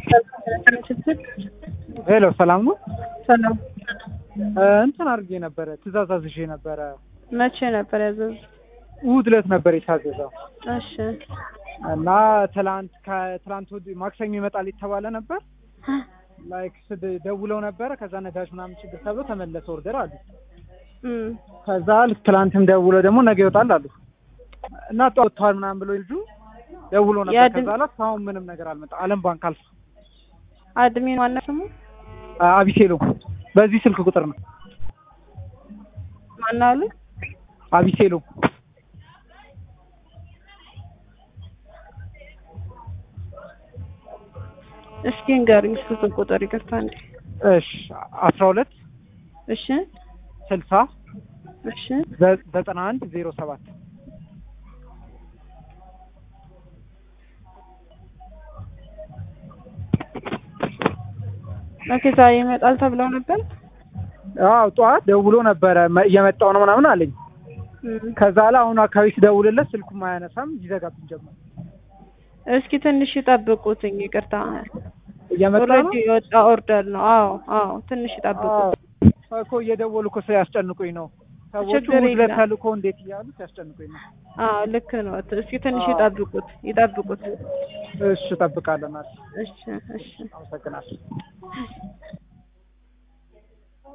ሄሎ ሰላም ነው። ሰላም እንትን አድርጌ ነበረ ትእዛዝ አዝዤ ነበረ። መቼ ነበር ያዘዙት? እሑድ ዕለት ነበር የታዘዘው እሺ እና ከትላንት ወዲህ ማክሰኞ ይመጣል የተባለ ነበር። ላይክ ደውለው ነበረ። ከዛ ነዳጅ ምናምን ችግር ተብሎ ተመለሰ ኦርደር አሉ። ከዛ ልክ ትላንትም ደውለው ደግሞ ነገ ይወጣል አሉ እና ጠዋቷል ምናምን ብሎ ልጁ ደውሎ ነበር። ከዛ ላይ አሁን ምንም ነገር አልመጣ። አለም ባንክ አልፋ አድሚን ዋና ስሙ አቢሴሎ በዚህ ስልክ ቁጥር ነው። ማን አሉ? አቢሴሎ እስኪ ንገሪኝ ስልክ ቁጥር ይቅርታ እንዴ። እሺ 12 እሺ 60 እሺ 91 07 ለከዛ ይመጣል ተብለው ነበር። አዎ ጠዋት ደውሎ ነበረ እየመጣው ነው ምናምን አለኝ። ከዛ ላይ አሁን አካባቢ ሲደውልለት ስልኩም አያነሳም ይዘጋብኝ ጀመረ። እስኪ ትንሽ ይጠብቁትኝ ይቅርታ። እየመጣ ነው ኦሬዲ የወጣ ኦርደር ነው። አዎ ትንሽ ይጠብቁት እኮ እየደወሉ እኮ ሲያስጨንቁኝ ነው። ሰዎቹ ሁለት ተልኮ እንዴት እያሉ ሲያስጨንቁኝ ነው። ልክ ነው። እስኪ ትንሽ ይጠብቁት። እሺ እጠብቃለሁ። እሺ አመሰግናለሁ።